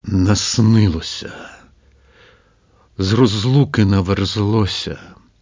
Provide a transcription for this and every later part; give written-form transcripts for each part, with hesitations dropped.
Наснилося, з розлуки наверзлося,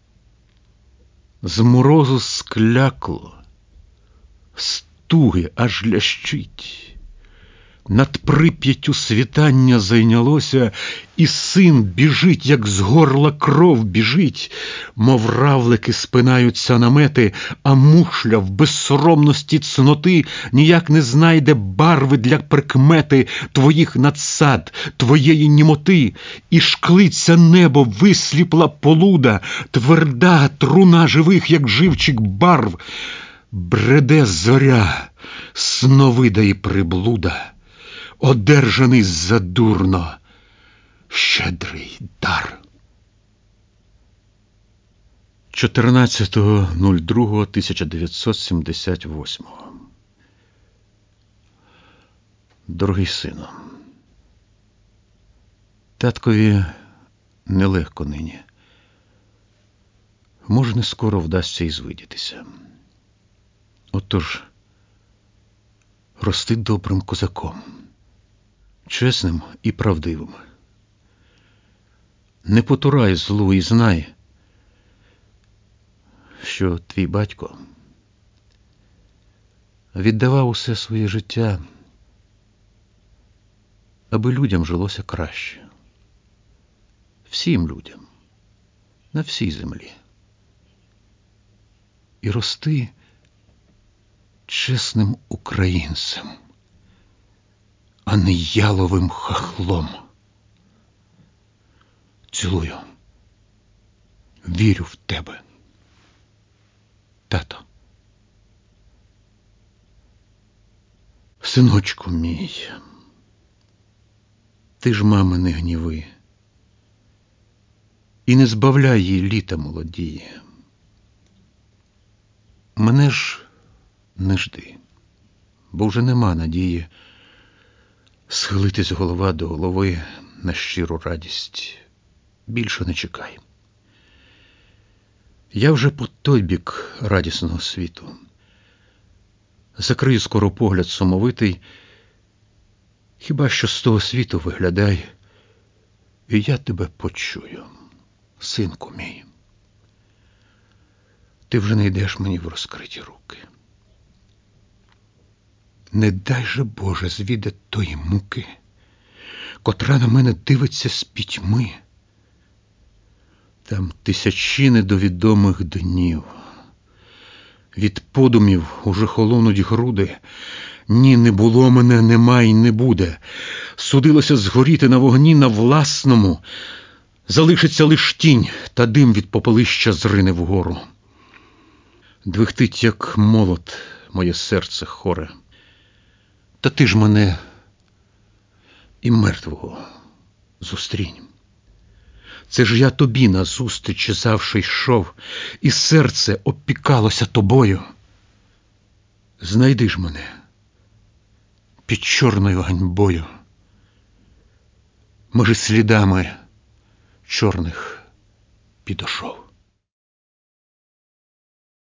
з морозу склякло, з туги аж лящить. Над Прип'яттю світання зайнялося, і син біжить, як з горла кров біжить. Мов равлики спинаються намети, а мушля в безсоромності цноти ніяк не знайде барви для прикмети твоїх надсад, твоєї німоти. І шклиться небо, висліпла полуда, тверда труна живих, як живчик барв. Бреде зоря, сновида і приблуда, одержаний задурно щедрий дар. 14.02.1978. Дорогий сину, таткові нелегко нині. Може, не скоро вдасться і звидітися. Отож, рости добрим козаком, чесним і правдивим. Не потурай злу і знай, що твій батько віддавав усе своє життя, аби людям жилося краще. Всім людям, на всій землі. І рости чесним українцем, а не яловим хахлом. Цілую. Вірю в тебе, тато. Синочку мій, ти ж мами не гніви і не збавляй їй літа молодії. Мене ж не жди, бо вже нема надії схилитись голова до голови на щиру радість. Більше не чекай. Я вже по той бік радісного світу. Закрию скоро погляд сумовитий, хіба що з того світу виглядай, і я тебе почую, синку мій. Ти вже не йдеш мені в розкриті руки. Не дай же, Боже, звіде тої муки, котра на мене дивиться з пітьми. Там тисячі недовідомих днів. Від подумів уже холонуть груди. Ні, не було мене, нема й не буде. Судилося згоріти на вогні на власному. Залишиться лиш тінь, та дим від попелища зрине вгору. Двихтить, як молот, моє серце хоре. Та ти ж мене і мертвого зустрінь. Це ж я тобі назустріч завше йшов, і серце опікалося тобою. Знайди ж мене під чорною ганьбою, може, слідами чорних підошов.